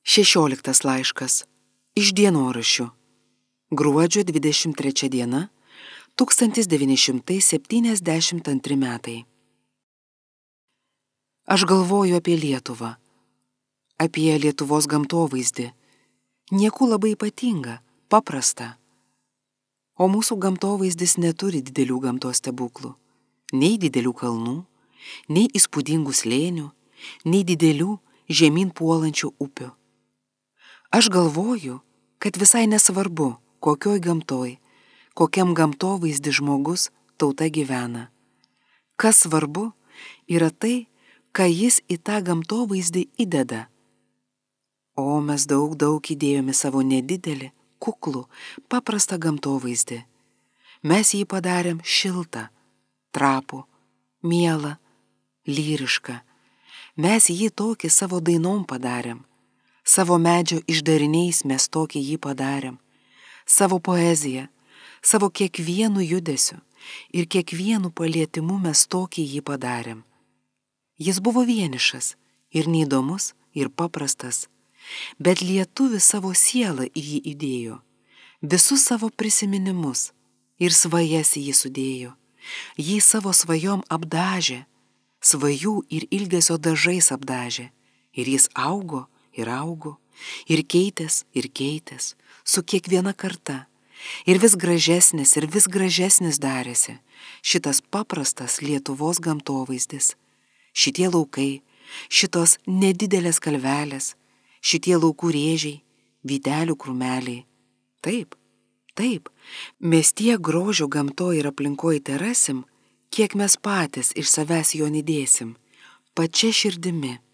16 laiškas iš dienoraščių. Gruodžio 23 diena, 1972 metai. Aš galvoju apie Lietuvą, apie Lietuvos gamtovaizdį. Nieko labai ypatinga, paprasta. O mūsų gamtovaizdis neturi didelių gamtos stebuklų, nei didelių kalnų, nei įspūdingų slėnių, nei didelių žemyn puolančių upių. Aš galvoju, kad visai nesvarbu, kokioj gamtoj, kokiam gamtovaizdį žmogus, tauta gyvena. Kas svarbu, yra tai, ką jis į tą gamtovaizdį įdeda. O mes daug įdėjome savo nedidelį, kuklų, paprastą gamtovaizdį. Mes jį padarėm šiltą, trapų, mielą, lyrišką. Mes jį tokį savo dainom padarėm. Savo medžio išdariniais mes tokį jį padarėm. Savo poeziją, savo kiekvienu judesiu ir kiekvienu palietimu mes tokį jį padarėm. Jis buvo vienišas ir neįdomus ir paprastas, bet lietuvis savo sielą į jį įdėjo, visus savo prisiminimus ir svajas į jį sudėjo, jį savo svajom apdažė, svajų ir ilgesio dažais apdažė, ir jis augo, ir keitės, su kiekviena karta, ir vis gražesnis darėsi šitas paprastas Lietuvos gamtovaizdis, šitie laukai, šitos nedidelės kalvelės, šitie laukų rėžiai, vytelių krūmeliai. Taip, mes tiek grožio gamtoj ir aplinkoj terasim, kiek mes patys iš savęs jo įdėsim, pačia širdimi.